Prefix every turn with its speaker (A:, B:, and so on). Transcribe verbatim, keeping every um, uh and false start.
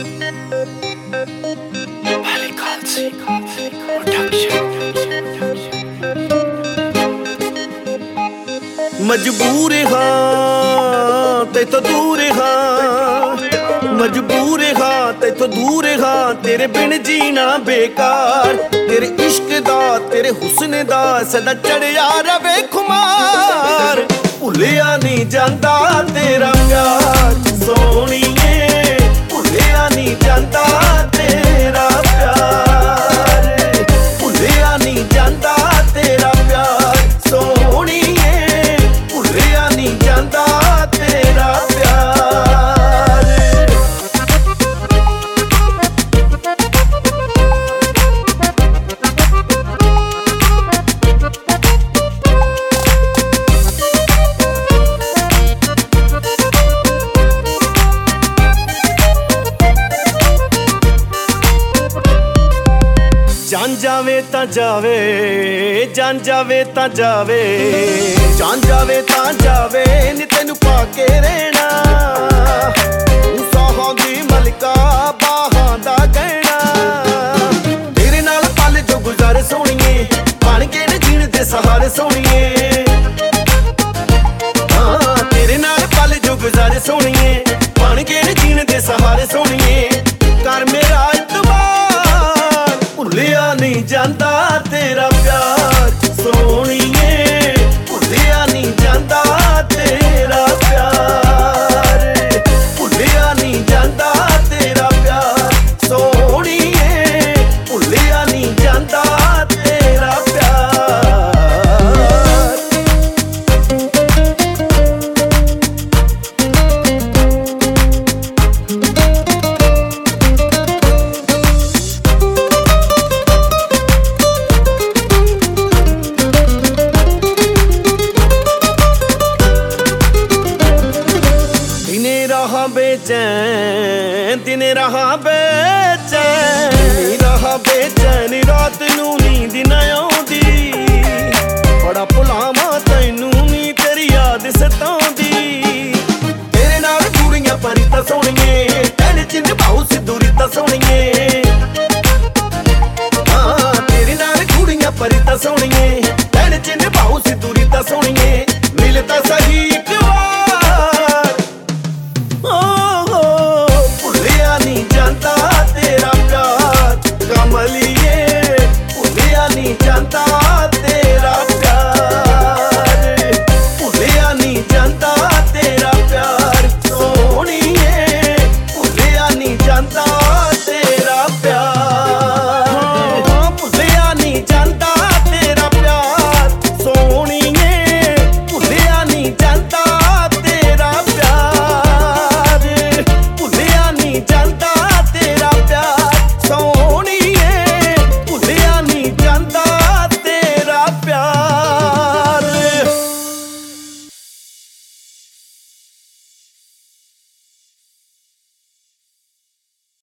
A: मजबूर हाँ तेतो दूर हाँ, मजबूर हाँ तेतो दूर हाँ, तेरे बिन जीना बेकार। तेरे इश्क दा तेरे हुस्न दा सदा चढ़िया रवे खुमार। भुलिया नहीं जांदा तेरा प्यार सोहणीए, भुलिया नहीं जांदा तेरा प्यार, भुलिया नहीं जांदा तेरा प्यार सोहणीए, भुलिया नहीं जांदा तेरा प्यार। जान जावे ता जावे, जान जावे ता जावे, जान जावे ता जावे नी तेनू पाके रहना। साहां दी मलका बाहां दा गहना, तेरे नाल पल जो गुज़ारे सोहणीए, बन के न जीण दे सहारे सोहणीए। हाँ तेरे नाल पल जो गुज़ारे सोहणीए, बन के न जीण दे सहारे सोहणीए। कर मेरा भुलिया नहीं जांदा तेरा प्यार सोहणीए, भुलिया नहीं जांदा तेरा प्यार, भुलिया नहीं जांदा तेरा प्यार सोहणीए, भुलिया नहीं जांदा तेरा प्यार। बेचैन दिन रहा बेचैन, रहा बेचैन रात नू नींद न आउंदी। बड़ा भुलावां तैनू नी तेरी याद सताउंदी।